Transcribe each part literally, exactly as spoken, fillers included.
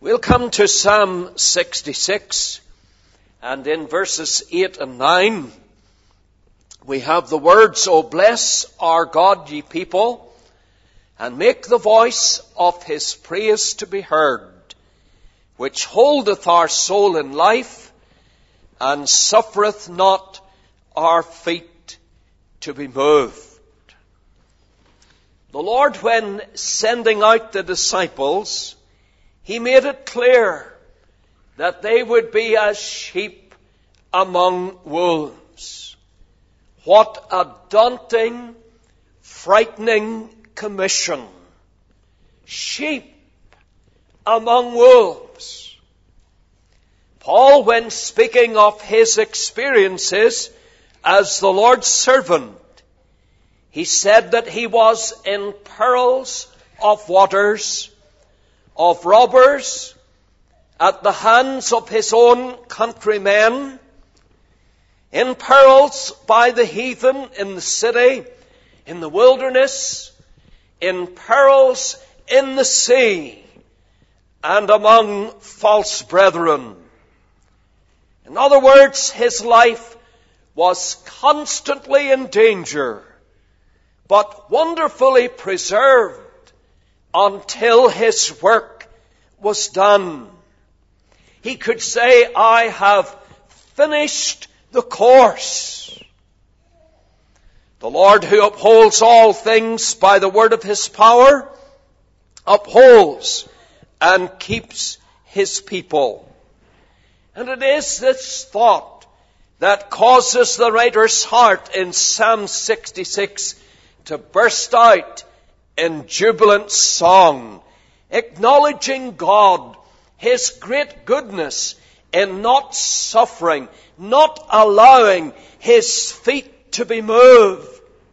We'll come to Psalm sixty-six, and in verses eight and nine, we have the words, O bless our God, ye people, and make the voice of his praise to be heard, which holdeth our soul in life, and suffereth not our feet to be moved. The Lord, when sending out the disciples, he made it clear that they would be as sheep among wolves. What a daunting, frightening commission. Sheep among wolves. Paul, when speaking of his experiences as the Lord's servant, he said that he was in perils of waters, of robbers, at the hands of his own countrymen, in perils by the heathen in the city, in the wilderness, in perils in the sea, and among false brethren. In other words, his life was constantly in danger, but wonderfully preserved until his work was done. He could say, I have finished the course. The Lord, who upholds all things by the word of his power, upholds and keeps his people. And it is this thought that causes the writer's heart in Psalm sixty-six to burst out in jubilant song, acknowledging God, his great goodness in not suffering, not allowing his feet to be moved.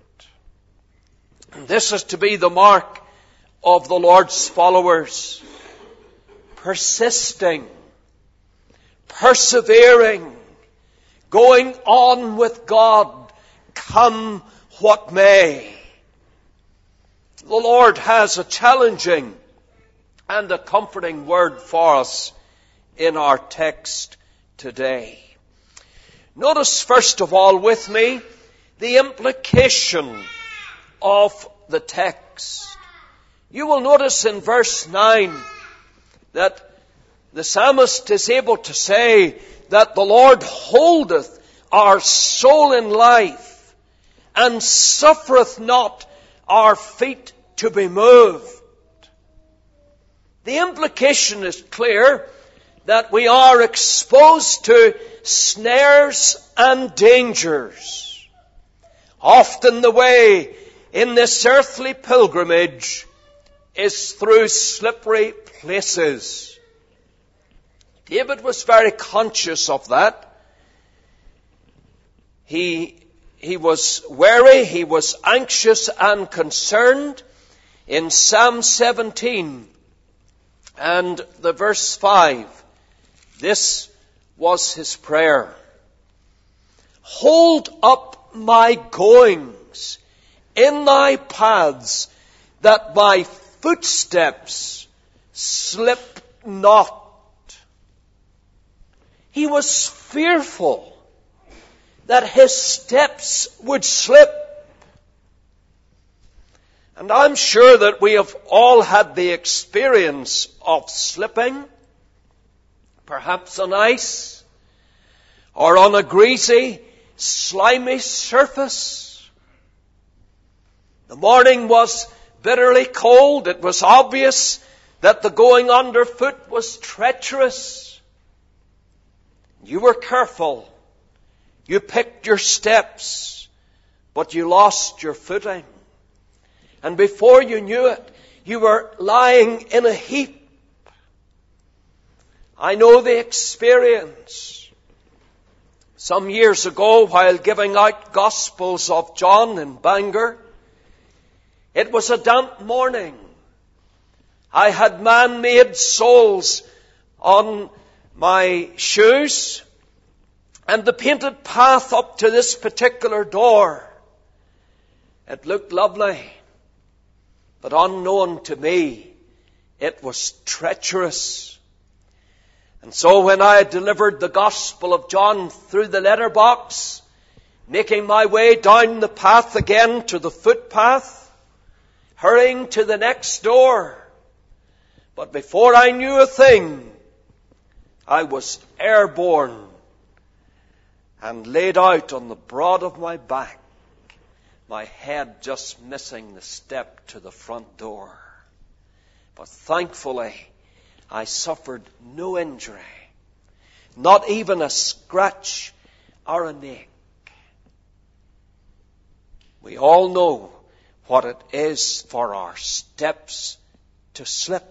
And this is to be the mark of the Lord's followers. Persisting, persevering, going on with God, come what may. The Lord has a challenging and a comforting word for us in our text today. Notice first of all with me the implication of the text. You will notice in verse nine that the psalmist is able to say that the Lord holdeth our soul in life and suffereth not our feet to be moved. The implication is clear that we are exposed to snares and dangers. Often the way in this earthly pilgrimage is through slippery places. David was very conscious of that. He He was wary, he was anxious and concerned. In Psalm seventeen and the verse five, this was his prayer. Hold up my goings in thy paths, that my footsteps slip not. He was fearful that his steps would slip. And I'm sure that we have all had the experience of slipping, perhaps on ice, or on a greasy, slimy surface. The morning was bitterly cold. It was obvious that the going underfoot was treacherous. You were careful. You picked your steps, but you lost your footing. And before you knew it, you were lying in a heap. I know the experience. Some years ago, while giving out Gospels of John in Bangor, it was a damp morning. I had man-made soles on my shoes, and the painted path up to this particular door, it looked lovely. But unknown to me, it was treacherous. And so when I had delivered the Gospel of John through the letterbox, making my way down the path again to the footpath, hurrying to the next door, but before I knew a thing, I was airborne and laid out on the broad of my back, my head just missing the step to the front door. But thankfully, I suffered no injury, not even a scratch or a nick. We all know what it is for our steps to slip.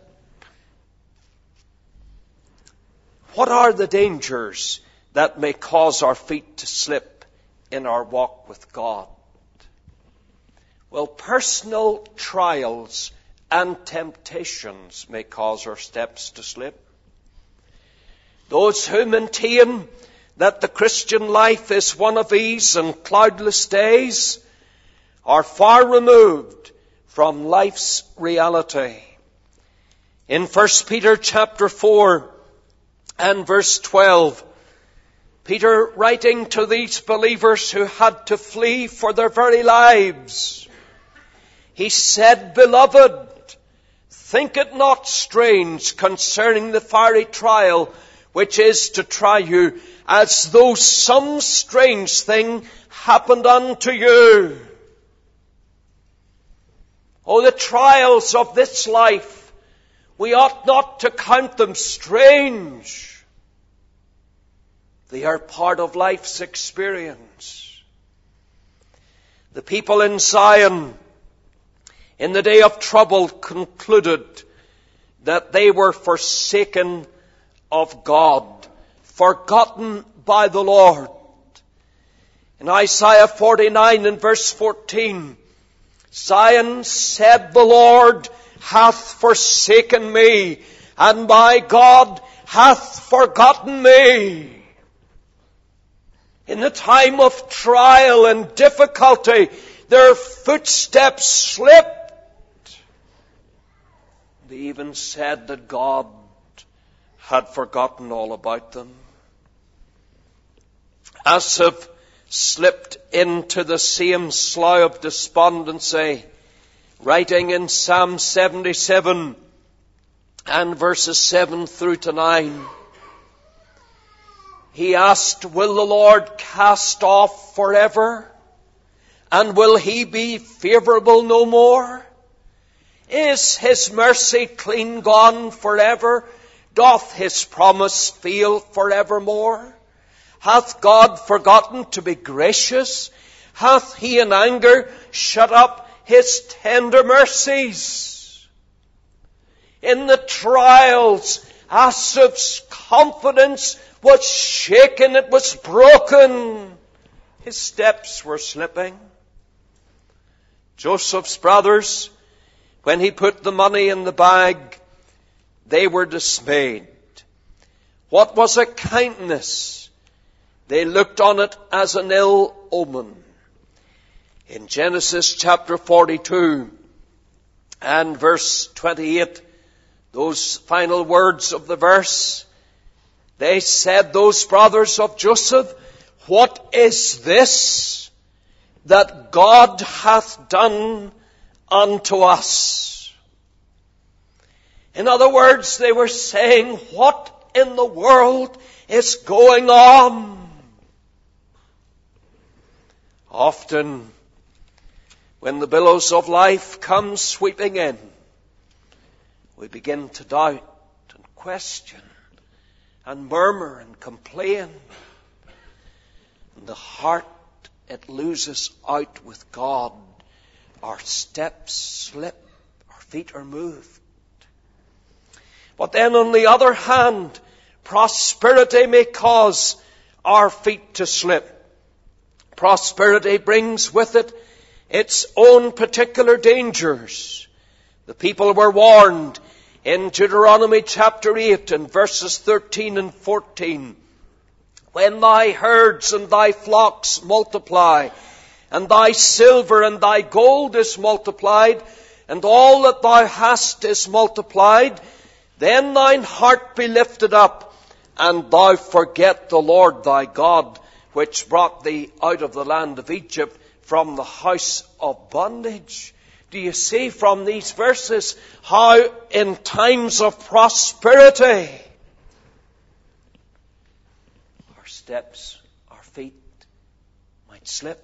What are the dangers that may cause our feet to slip in our walk with God? Well, personal trials and temptations may cause our steps to slip. Those who maintain that the Christian life is one of ease and cloudless days are far removed from life's reality. In First Peter chapter four and verse twelve, Peter, writing to these believers who had to flee for their very lives, he said, "Beloved, think it not strange concerning the fiery trial which is to try you, as though some strange thing happened unto you." Oh, the trials of this life, we ought not to count them strange. They are part of life's experience. The people in Zion, in the day of trouble, concluded that they were forsaken of God, forgotten by the Lord. In Isaiah forty-nine and verse fourteen, Zion said, "The Lord hath forsaken me, and my God hath forgotten me." In the time of trial and difficulty, their footsteps slipped. They even said that God had forgotten all about them. Asaph slipped into the same slough of despondency, writing in Psalm seventy-seven and verses seven through to nine. He asked, "Will the Lord cast off forever? And will he be favorable no more? Is his mercy clean gone forever? Doth his promise fail forevermore? Hath God forgotten to be gracious? Hath he in anger shut up his tender mercies?" In the trials, Asaph's confidence was shaken, it was broken. His steps were slipping. Joseph's brothers, when he put the money in the bag, they were dismayed. What was a kindness? They looked on it as an ill omen. In Genesis chapter forty-two and verse twenty-eight, those final words of the verse, they said, those brothers of Joseph, "What is this that God hath done unto us?" In other words, they were saying, what in the world is going on? Often, when the billows of life come sweeping in, we begin to doubt and question and murmur and complain. And the heart, it loses out with God. Our steps slip, our feet are moved. But then on the other hand, prosperity may cause our feet to slip. Prosperity brings with it its own particular dangers. The people were warned in Deuteronomy chapter eight and verses thirteen and fourteen. "When thy herds and thy flocks multiply, and thy silver and thy gold is multiplied, and all that thou hast is multiplied, then thine heart be lifted up, and thou forget the Lord thy God, which brought thee out of the land of Egypt from the house of bondage. Do you see from these verses how in times of prosperity our steps, our feet might slip?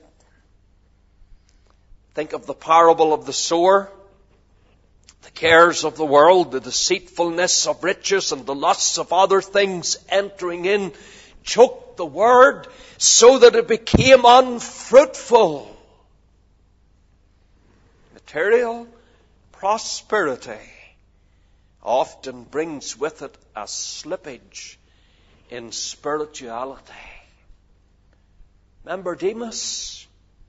Think of the parable of the sower. The cares of the world, the deceitfulness of riches, and the lusts of other things entering in choked the word so that it became unfruitful. Material prosperity often brings with it a slippage in spirituality. Remember Demas?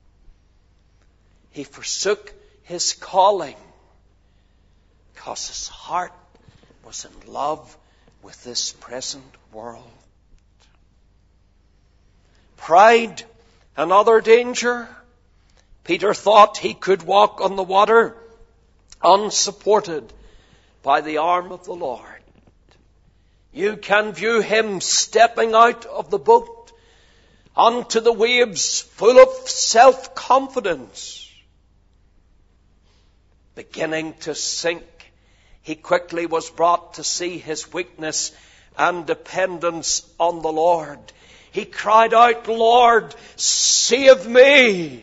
He forsook his calling because his heart was in love with this present world. Pride, another danger. Peter thought he could walk on the water unsupported by the arm of the Lord. You can view him stepping out of the boat onto the waves full of self-confidence, beginning to sink. He quickly was brought to see his weakness and dependence on the Lord. He cried out, Lord, save me.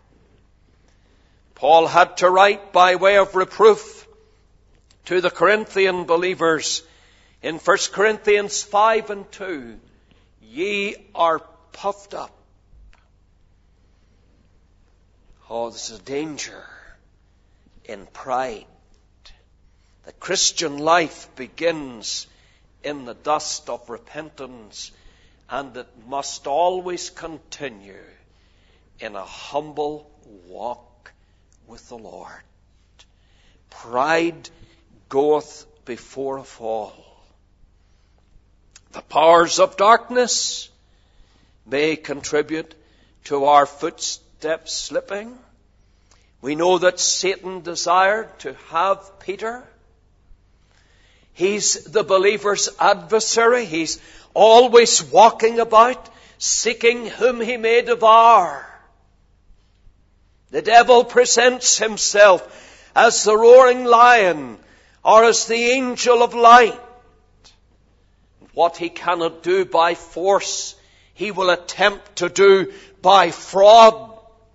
Paul had to write by way of reproof to the Corinthian believers in First Corinthians five and two. Ye are puffed up. Oh, there's a danger in pride. The Christian life begins in the dust of repentance, and it must always continue in a humble walk with the Lord. Pride goeth before a fall. The powers of darkness may contribute to our footsteps slipping. We know that Satan desired to have Peter. He's the believer's adversary. He's always walking about, seeking whom he may devour. The devil presents himself as the roaring lion or as the angel of light. What he cannot do by force, he will attempt to do by fraud.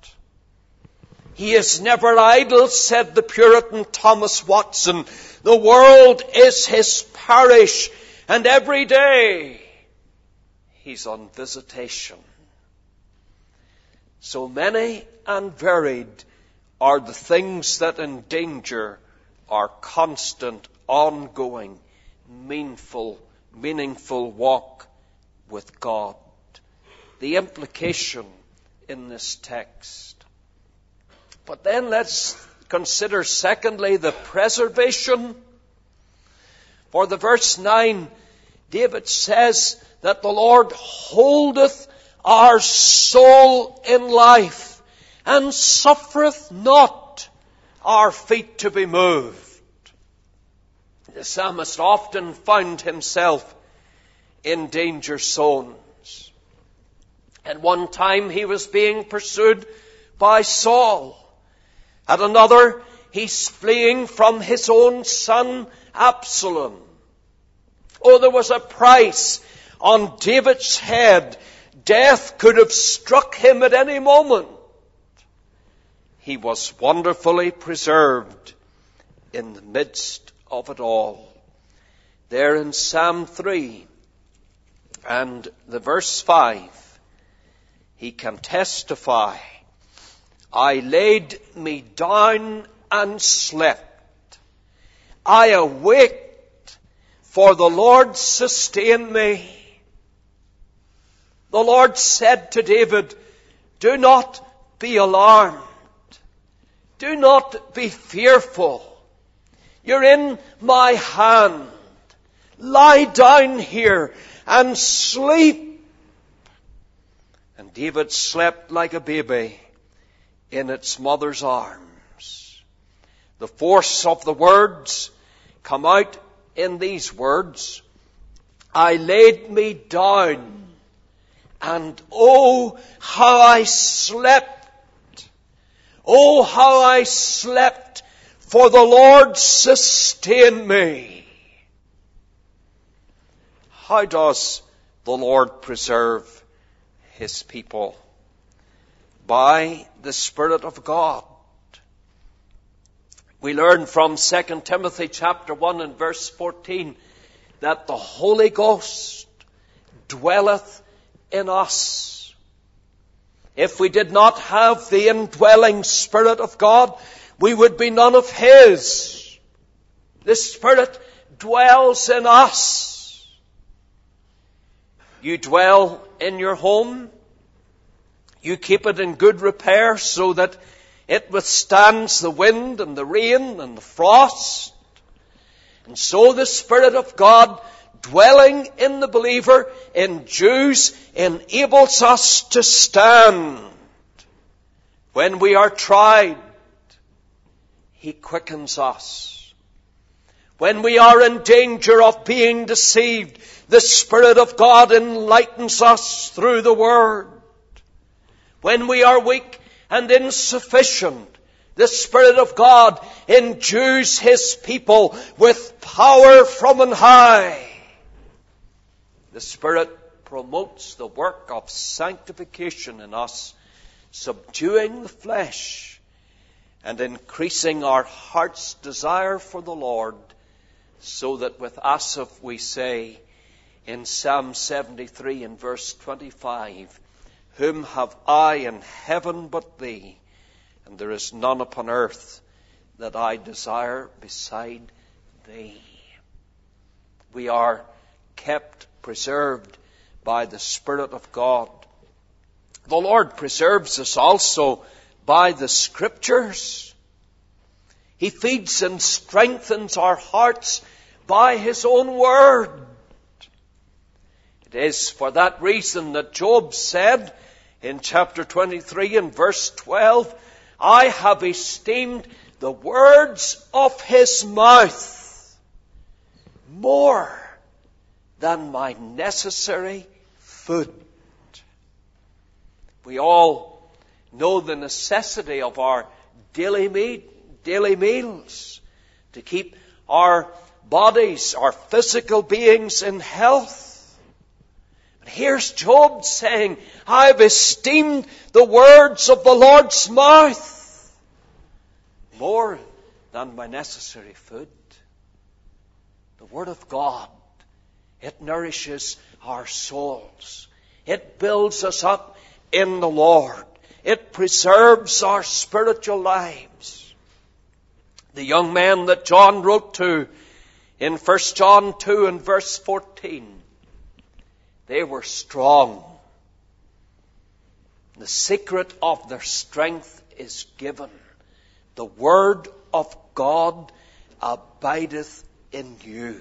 He is never idle, said the Puritan Thomas Watson. The world is his parish, and every day he's on visitation. So many and varied are the things that endanger our constant, ongoing, meaningful, meaningful walk with God. The implication in this text. But then let's consider secondly the preservation. For the verse nine, David says that the Lord holdeth our soul in life, and suffereth not our feet to be moved. The psalmist often found himself in danger zones. At one time he was being pursued by Saul. At another, he's fleeing from his own son Absalom. Oh, there was a price on David's head. Death could have struck him at any moment. He was wonderfully preserved in the midst of it all. There in Psalm three and the verse five, he can testify, I laid me down and slept. I awaked, for the Lord sustained me. The Lord said to David, do not be alarmed. Do not be fearful. You're in my hand. Lie down here and sleep. And David slept like a baby in its mother's arms. The force of the words come out in these words. I laid me down, and oh, how I slept. Oh, how I slept, for the Lord sustained me. How does the Lord preserve His people? By the Spirit of God. We learn from Second Timothy chapter one and verse fourteen that the Holy Ghost dwelleth in us. If we did not have the indwelling Spirit of God, we would be none of His. The Spirit dwells in us. You dwell in your home. You keep it in good repair so that it withstands the wind and the rain and the frost. And so the Spirit of God dwelling in the believer endues, enables us to stand. When we are tried, He quickens us. When we are in danger of being deceived, the Spirit of God enlightens us through the Word. When we are weak and insufficient, the Spirit of God endues His people with power from on high. The Spirit promotes the work of sanctification in us, subduing the flesh and increasing our heart's desire for the Lord, so that with Asaph we say in Psalm seventy-three and verse twenty-five, whom have I in heaven but Thee? And there is none upon earth that I desire beside Thee. We are kept, preserved by the Spirit of God. The Lord preserves us also by the Scriptures. He feeds and strengthens our hearts by His own Word. It is for that reason that Job said in chapter twenty-three and verse twelve, I have esteemed the words of His mouth more than my necessary food. We all know the necessity of our daily meat, daily meals to keep our bodies, our physical beings in health. And here's Job saying, I've esteemed the words of the Lord's mouth more than my necessary food. The Word of God, it nourishes our souls. It builds us up in the Lord. It preserves our spiritual lives. The young men that John wrote to in First John two and verse fourteen, they were strong. The secret of their strength is given. The Word of God abideth in you.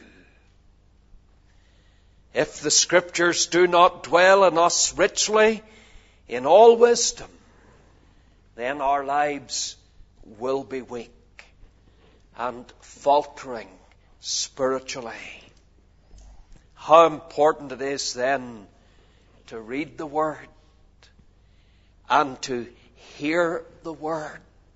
If the Scriptures do not dwell in us richly in all wisdom, then our lives will be weak and faltering spiritually. How important it is then to read the Word and to hear the Word.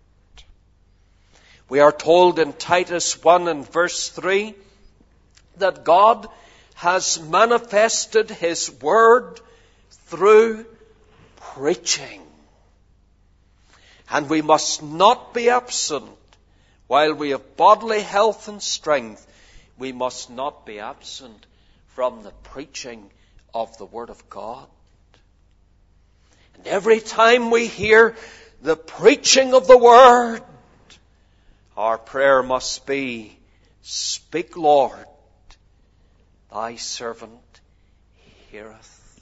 We are told in Titus one and verse three that God has manifested His Word through preaching. And we must not be absent while we have bodily health and strength. We must not be absent from the preaching of the Word of God. And every time we hear the preaching of the Word, our prayer must be, speak, Lord, thy servant heareth.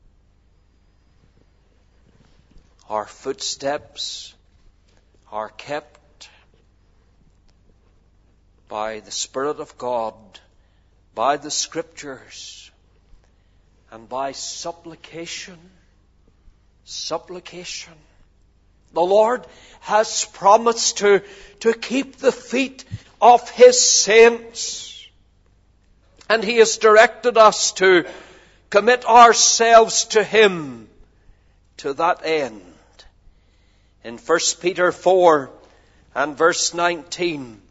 Our footsteps are kept by the Spirit of God, by the Scriptures, and by supplication. Supplication. The Lord has promised to, to keep the feet of His saints. And He has directed us to commit ourselves to Him to that end. In First Peter four and verse nineteen,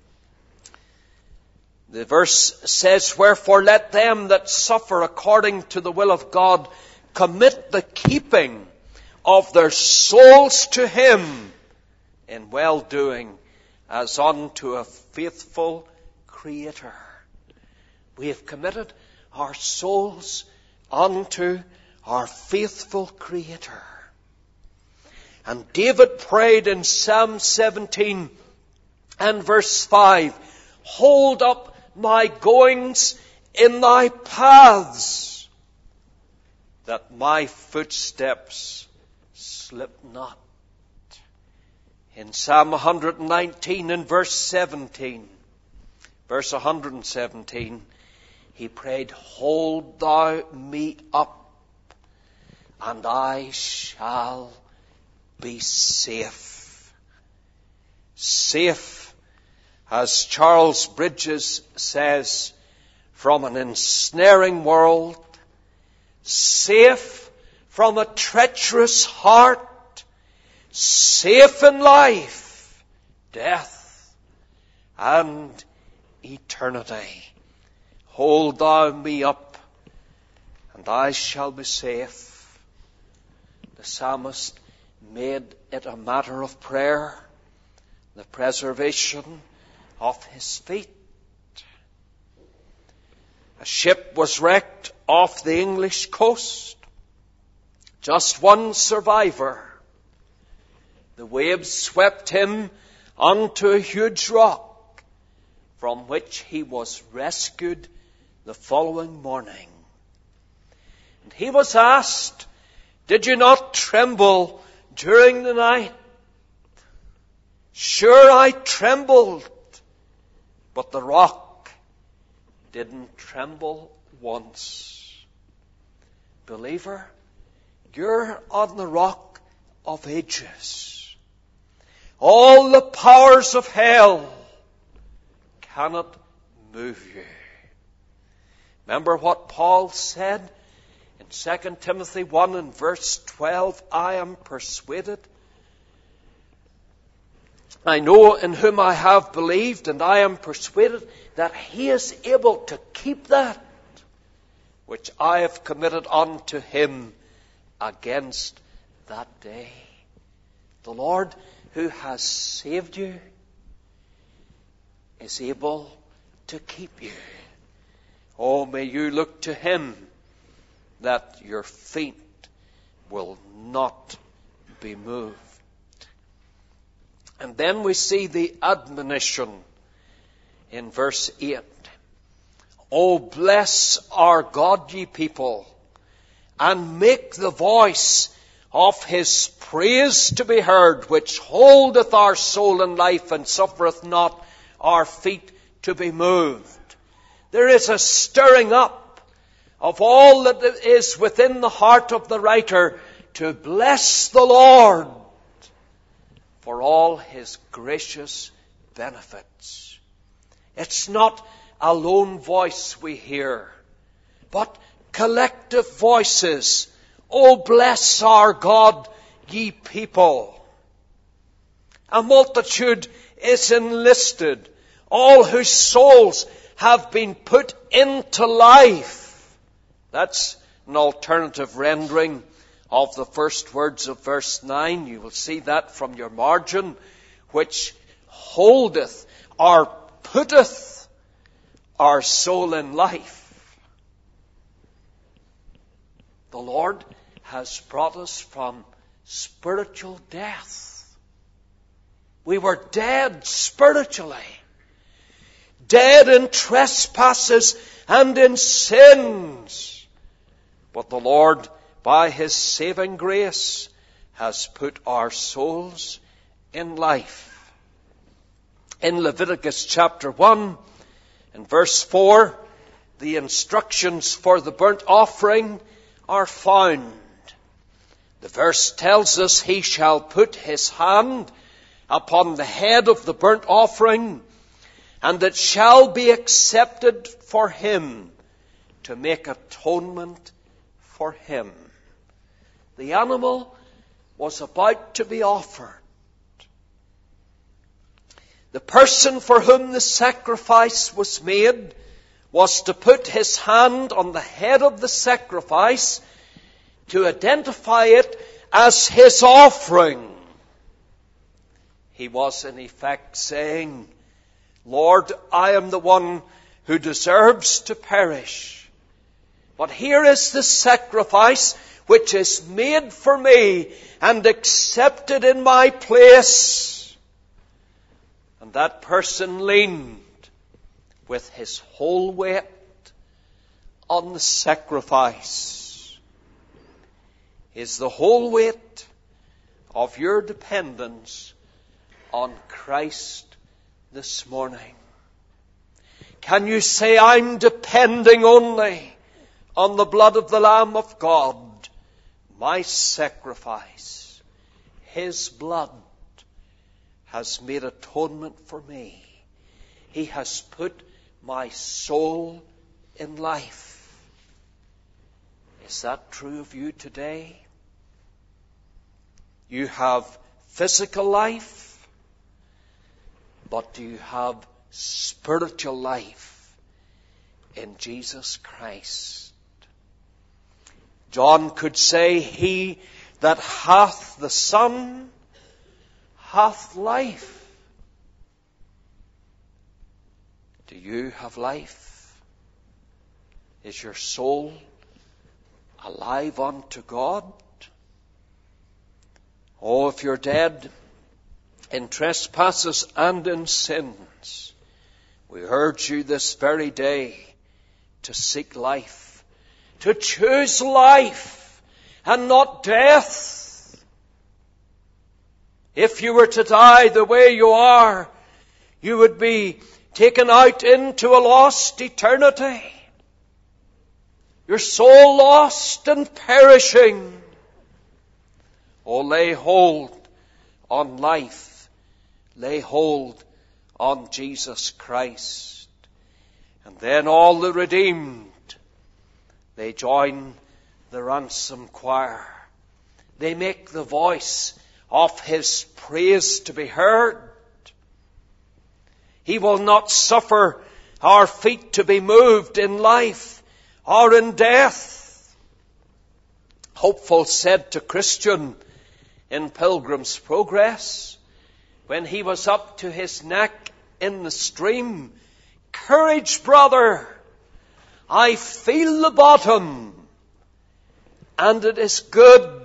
the verse says, "Wherefore let them that suffer according to the will of God commit the keeping of their souls to Him in well-doing as unto a faithful Creator." We have committed our souls unto our faithful Creator. And David prayed in Psalm seventeen and verse five, "Hold up my goings in thy paths, that my footsteps slip not." In Psalm one nineteen and verse seventeen, verse one seventeen, he prayed, "Hold thou me up, and I shall be safe." Safe, as Charles Bridges says, from an ensnaring world, safe from a treacherous heart, safe in life, death, and eternity. Hold thou me up, and I shall be safe. The psalmist made it a matter of prayer, the preservation of his feet. A ship was wrecked off the English coast. Just one survivor. The waves swept him onto a huge rock, from which he was rescued the following morning. And he was asked, "Did you not tremble during the night?" "Sure, I trembled, but the rock didn't tremble once." Believer, you're on the rock of ages. All the powers of hell cannot move you. Remember what Paul said in Second Timothy one and verse twelve, "I am persuaded. I know in whom I have believed, and I am persuaded that He is able to keep that which I have committed unto Him against that day." The Lord who has saved you is able to keep you. Oh, may you look to Him that your feet will not be moved. And then we see the admonition in verse eight. "O bless our God, ye people, and make the voice of His praise to be heard, which holdeth our soul in life, and suffereth not our feet to be moved." There is a stirring up of all that is within the heart of the writer to bless the Lord for all His gracious benefits. It's not a lone voice we hear, but collective voices. "Oh, bless our God, ye people." A multitude is enlisted, all whose souls have been put into life. That's an alternative rendering of the first words of verse nine. You will see that from your margin, which holdeth or putteth our soul in life. The Lord has brought us from spiritual death. We were dead spiritually. Dead in trespasses and in sins. But the Lord, by His saving grace, has put our souls in life. In Leviticus chapter one, in verse four, the instructions for the burnt offering are found. The verse tells us, "He shall put his hand upon the head of the burnt offering, and it shall be accepted for him to make atonement for him. The animal was about to be offered. The person for whom the sacrifice was made was to put his hand on the head of the sacrifice to identify it as his offering. He was in effect saying, Lord, I am the one who deserves to perish. But here is the sacrifice which is made for me and accepted in my place. And that person leaned with his whole weight on the sacrifice. Is the whole weight of your dependence on Christ this morning? Can you say, I'm depending only on the blood of the Lamb of God, my sacrifice? His blood has made atonement for me. He has put my soul in life. Is that true of you today? You have physical life, but do you have spiritual life in Jesus Christ? John could say, he that hath the Son hath life. Do you have life? Is your soul alive unto God? Oh, if you're dead in trespasses and in sins, we urge you this very day to seek life, to choose life and not death. If you were to die the way you are, you would be taken out into a lost eternity. Your soul lost and perishing. Oh, lay hold on life. Lay hold on Jesus Christ. And then all the redeemed, they join the ransom choir. They make the voice of his praise to be heard. He will not suffer our feet to be moved in life or in death. Hopeful said to Christian in Pilgrim's Progress, when he was up to his neck in the stream, courage, brother, I feel the bottom, and it is good.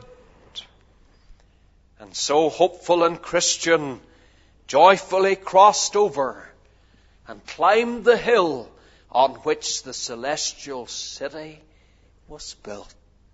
And so hopeful and Christian joyfully crossed over and climbed the hill on which the celestial city was built.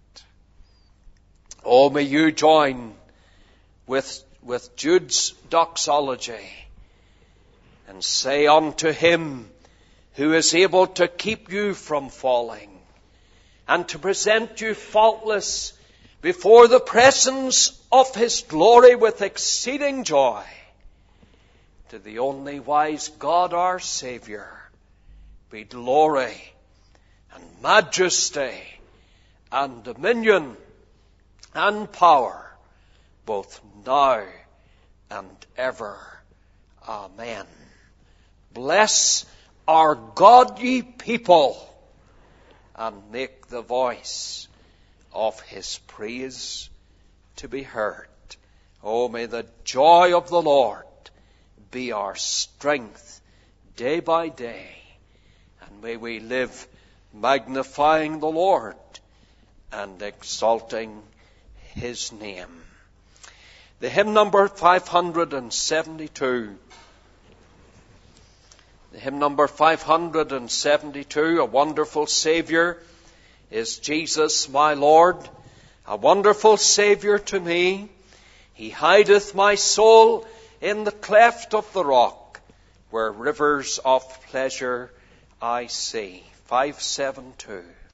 Oh, may you join with, with Jude's doxology and say unto him who is able to keep you from falling and to present you faultless before the presence of his glory with exceeding joy, to the only wise God our Saviour be glory and majesty and dominion and power, both now and ever. Amen. Bless our God, ye people, and make the voice of his praise to be heard. Oh, may the joy of the Lord be our strength day by day, and may we live magnifying the Lord and exalting his name. The hymn number five hundred seventy-two. The hymn number five hundred seventy-two, A Wonderful Saviour is Jesus my Lord, a wonderful Saviour to me. He hideth my soul in the cleft of the rock, where rivers of pleasure I see. five seventy-two.